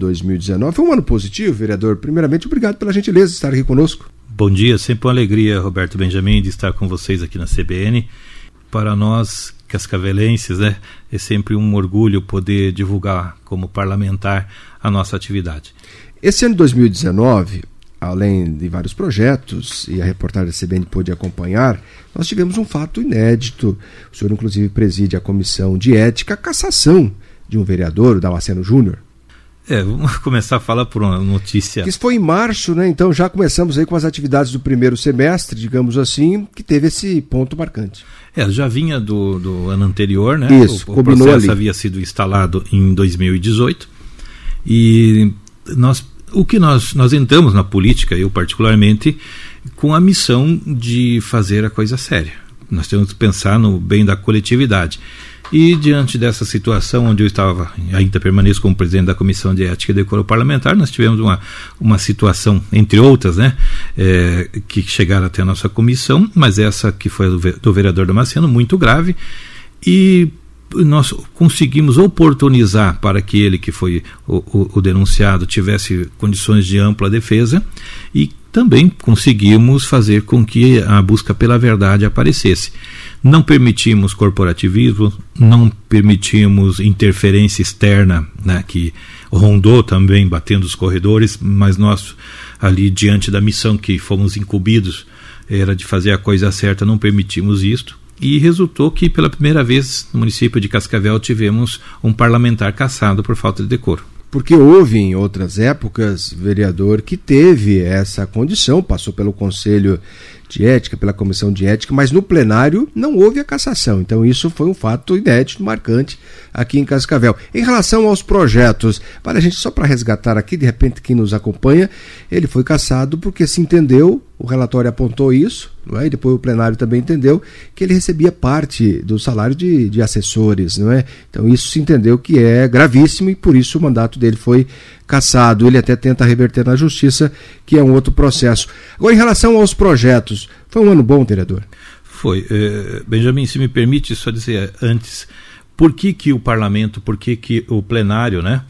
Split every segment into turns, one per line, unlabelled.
2019 foi um ano positivo, vereador. Primeiramente, obrigado pela gentileza de estar aqui conosco.
Bom dia, sempre uma alegria, Roberto Benjamin, de estar com vocês aqui na CBN. Para nós, cascavelenses, né, é sempre um orgulho poder divulgar como parlamentar a nossa atividade.
Esse ano de 2019, além de vários projetos, e a reportagem da CBN pôde acompanhar, nós tivemos um fato inédito. O senhor, inclusive, preside a Comissão de Ética, a cassação de um vereador, o Damasceno Júnior.
Vamos começar a falar por uma notícia.
Isso foi em março, né? Então já começamos aí com as atividades do primeiro semestre, digamos assim, que teve esse ponto marcante.
Já vinha do ano anterior, né?
Isso,
o processo havia sido instalado em 2018 e nós entramos na política, eu particularmente, com a missão de fazer a coisa séria. Nós temos que pensar no bem da coletividade. E diante dessa situação, onde eu estava, ainda permaneço como presidente da Comissão de Ética e Decoro Parlamentar, nós tivemos uma situação, entre outras, né, que chegaram até a nossa comissão, mas essa que foi do vereador Damasceno, muito grave, e nós conseguimos oportunizar para que ele, que foi o denunciado, tivesse condições de ampla defesa, e também conseguimos fazer com que a busca pela verdade aparecesse. Não permitimos corporativismo, não permitimos interferência externa, né, que rondou também, batendo os corredores, mas nós, ali diante da missão que fomos incumbidos, era de fazer a coisa certa, não permitimos isto, e resultou que pela primeira vez no município de Cascavel tivemos um parlamentar cassado por falta de decoro.
Porque houve em outras épocas vereador que teve essa condição, passou pelo Conselho de Ética, pela Comissão de Ética, mas no plenário não houve a cassação. Então isso foi um fato inédito, marcante aqui em Cascavel. Em relação aos projetos, para a gente, só para resgatar aqui, de repente quem nos acompanha, ele foi cassado porque se entendeu, o relatório apontou isso, não é? E depois o plenário também entendeu que ele recebia parte do salário de assessores, não é? Então isso se entendeu que é gravíssimo e por isso o mandato dele foi cassado. Ele até tenta reverter na justiça, que é um outro processo. Agora, em relação aos projetos, foi um ano bom, vereador?
Foi. Benjamin, se me permite só dizer antes, por que o parlamento, por que o plenário, né,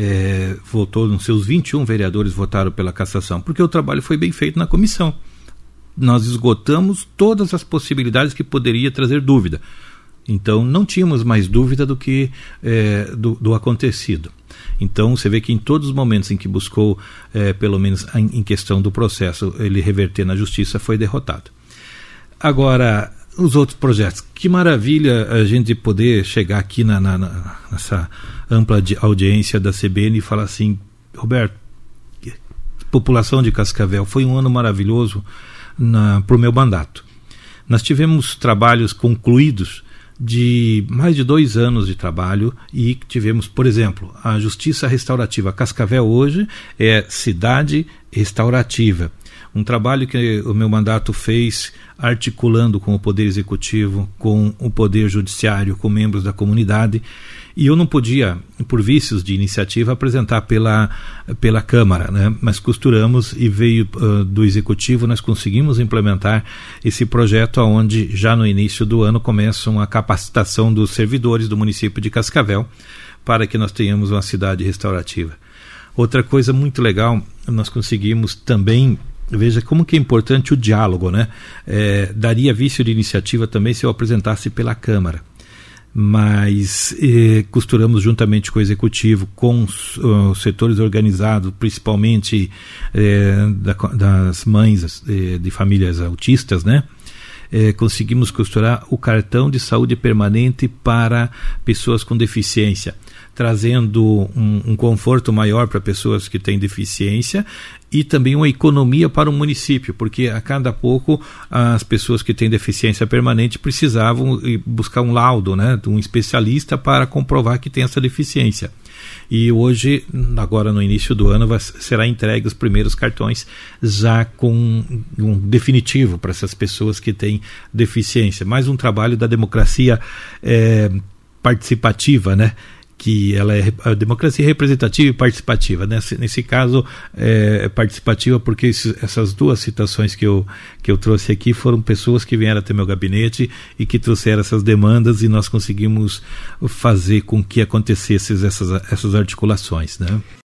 votou, nos seus 21 vereadores votaram pela cassação? Porque o trabalho foi bem feito na comissão. Nós esgotamos todas as possibilidades que poderia trazer dúvida. Então não tínhamos mais dúvida do que do acontecido. Então você vê que em todos os momentos em que buscou, pelo menos em questão do processo, ele reverter na justiça, foi derrotado. Agora, os outros projetos, que maravilha a gente poder chegar aqui nessa ampla audiência da CBN e falar assim: Roberto, população de Cascavel, foi um ano maravilhoso para o meu mandato. Nós tivemos trabalhos concluídos de mais de 2 anos de trabalho e tivemos, por exemplo, a Justiça Restaurativa. Cascavel hoje é cidade restaurativa. Um trabalho que o meu mandato fez articulando com o Poder Executivo, com o Poder Judiciário, com membros da comunidade, e eu não podia, por vícios de iniciativa, apresentar pela Câmara, né? Mas costuramos e veio do Executivo, nós conseguimos implementar esse projeto onde já no início do ano começam a capacitação dos servidores do município de Cascavel para que nós tenhamos uma cidade restaurativa. Outra coisa muito legal, nós conseguimos também. Veja como que é importante o diálogo, né? Daria vício de iniciativa também se eu apresentasse pela Câmara, mas costuramos juntamente com o Executivo, com os setores organizados, principalmente das mães de famílias autistas, né? Conseguimos costurar o cartão de saúde permanente para pessoas com deficiência, trazendo um conforto maior para pessoas que têm deficiência e também uma economia para o município, porque a cada pouco as pessoas que têm deficiência permanente precisavam buscar um laudo, né, de um especialista para comprovar que tem essa deficiência. E hoje, agora no início do ano, será entregue os primeiros cartões já com um definitivo para essas pessoas que têm deficiência. Mais um trabalho da democracia participativa, né? Que ela é a democracia representativa e participativa. Nesse caso, participativa porque essas duas citações que eu trouxe aqui foram pessoas que vieram até meu gabinete e que trouxeram essas demandas e nós conseguimos fazer com que acontecessem essas articulações, né?